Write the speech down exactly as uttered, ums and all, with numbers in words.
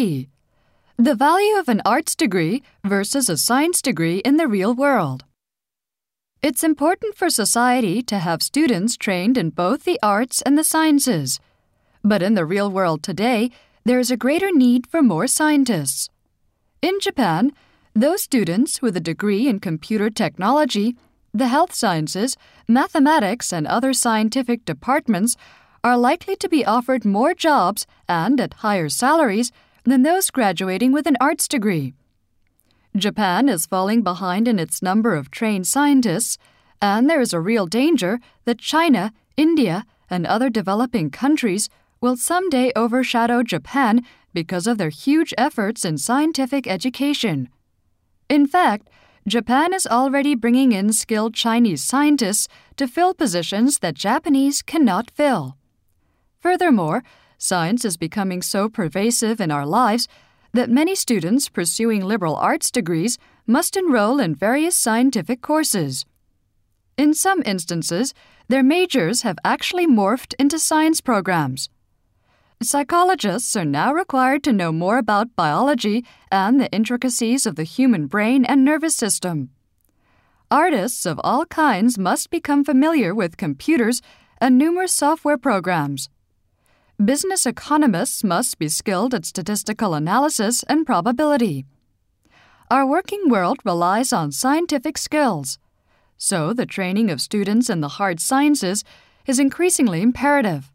three. The value of an arts degree versus a science degree in the real world. It's important for society to have students trained in both the arts and the sciences. But in the real world today, there is a greater need for more scientists. In Japan, those students with a degree in computer technology, the health sciences, mathematics, and other scientific departments are likely to be offered more jobs and at higher salaries than those graduating with an arts degree. Japan is falling behind in its number of trained scientists, and there is a real danger that China, India, and other developing countries will someday overshadow Japan because of their huge efforts in scientific education. In fact, Japan is already bringing in skilled Chinese scientists to fill positions that Japanese cannot fill. Furthermore, science is becoming so pervasive in our lives that many students pursuing liberal arts degrees must enroll in various scientific courses. In some instances, their majors have actually morphed into science programs. Psychologists are now required to know more about biology and the intricacies of the human brain and nervous system. Artists of all kinds must become familiar with computers and numerous software programs. Business economists must be skilled at statistical analysis and probability. Our working world relies on scientific skills, so the training of students in the hard sciences is increasingly imperative.